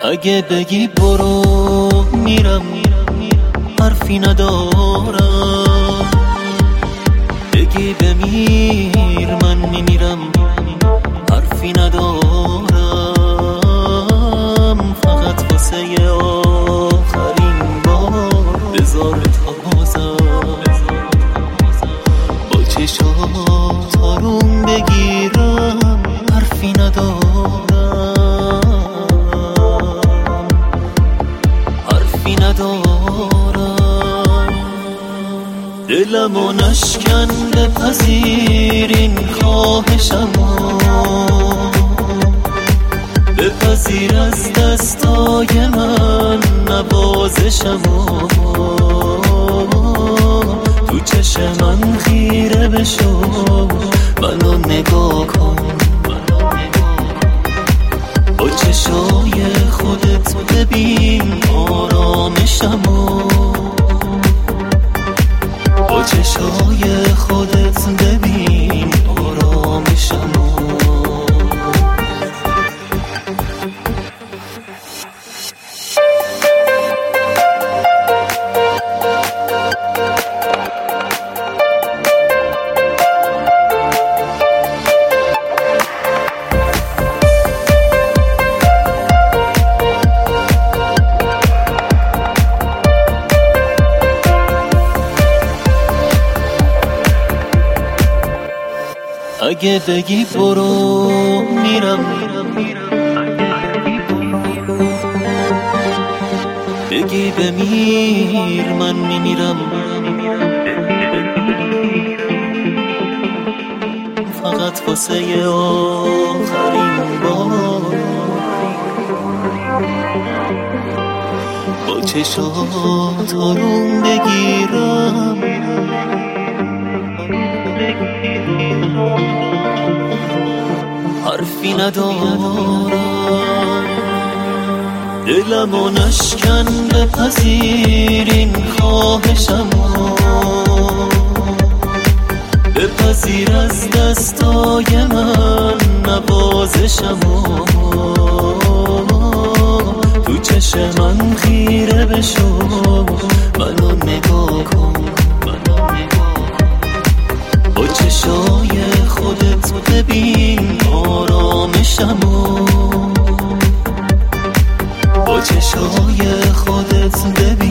اگه بگی برو میرم، حرفی ندارم. بگی بمیر من میمیرم، حرفی ندارم. فقط واسه آخرین بار بذار تازم با چشات آروم بگیرم، حرفی ندارم، حرفی ندارم. دلمو نشکن بپذیر این خواهشمو، بپذیر از دستای من نوازشمو. تو چشم من خیره بشو، منو نگاه کن، با چشای خودت ببین آرامشمو، با چشای خودت ببین آرامشمو. اگه بگی برو میرم، بگی بمیر من میمیرم. فقط واسه آخرین بار با چشات آروم بگیرم، حرفی ندارم. دلمو نشکن بپذیر این خواهشمو، بپذیر از دستای من نوازشمو. تو چشم من خیره بشو، منو نگاه کن، با چشای خودت ببین آرامشمو، با چشای خودت ببین